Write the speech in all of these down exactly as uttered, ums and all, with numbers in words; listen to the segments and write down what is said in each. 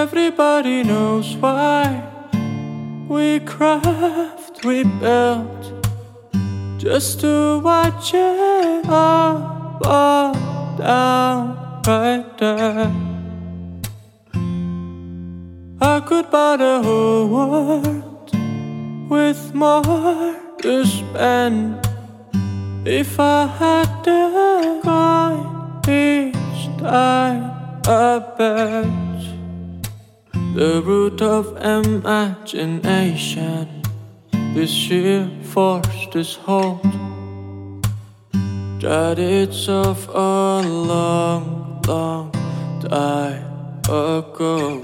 Everybody knows why we craft, we build, just to watch it all fall down right there. I could buy the whole world with more to spend if I had the coin each time I bet. The root of imagination, this sheer force, this hold, tried itself a long, long time ago.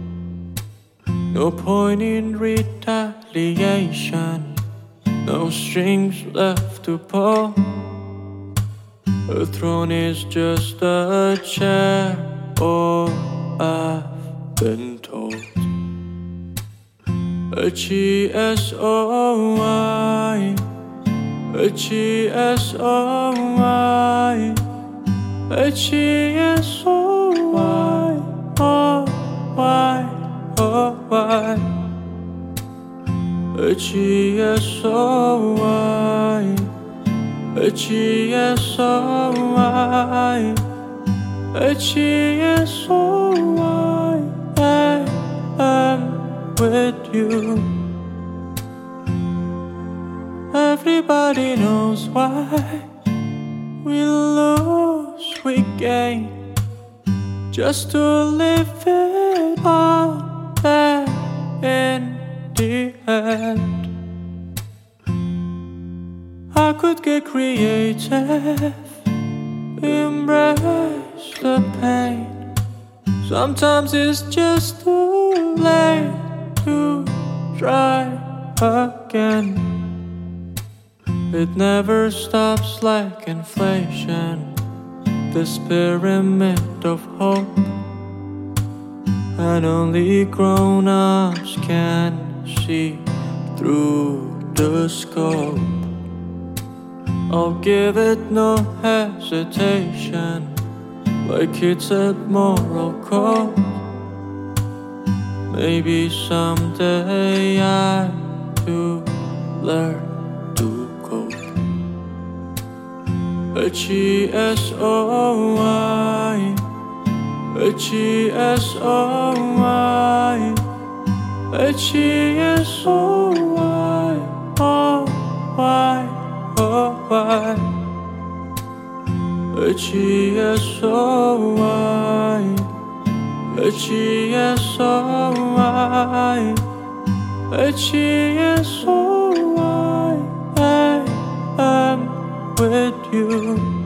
No point in retaliation, no strings left to pull. A throne is just a chair, oh, I've been told. A G S O Y, a G S O Y, a G S O Y, oh, why, oh, why? A G S O Y, a G S O Y, a G S O Y, I am with you. Everybody knows why we lose, we gain, just to live it all there in the end. I could get creative, embrace the pain. Sometimes it's just too late to try again. It never stops like inflation, this pyramid of hope, and only grown-ups can see through the scope. I'll give it no hesitation, like it's at moral code. Maybe someday I too learn to cope. A G S O Y, a G S O Y, a G S O Y, oh, why, oh, why? A G S O Y, a G S O Y, a G S O Y, I am with you.